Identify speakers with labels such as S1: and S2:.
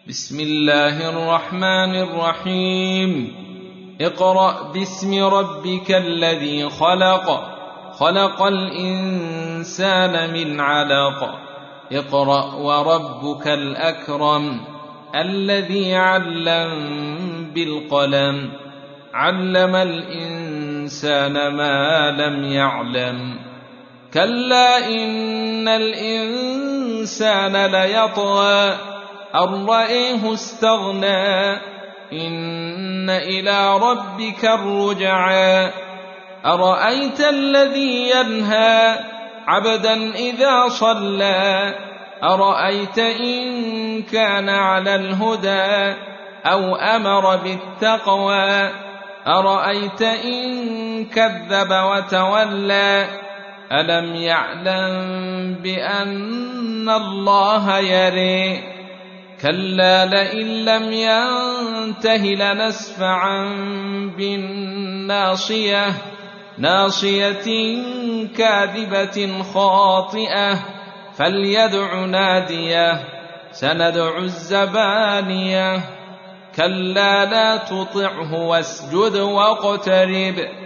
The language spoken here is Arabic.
S1: بسم الله الرحمن الرحيم اقرأ باسم ربك الذي خلق خلق الإنسان من علق اقرأ وربك الأكرم الذي علم بالقلم علم الإنسان ما لم يعلم كلا إن الإنسان ليطغى أن رآه استغنى إن إلى ربك الرجعى أرأيت الذي ينهى عبدا إذا صلى أرأيت إن كان على الهدى أو أمر بالتقوى أرأيت إن كذب وتولى ألم يعلم بأن الله يرى كلا لئن لم ينته لنسفعا بالناصية ناصية كاذبة خاطئة فليدع ناديه سندع الزبانية كلا لا تطعه واسجد واقترب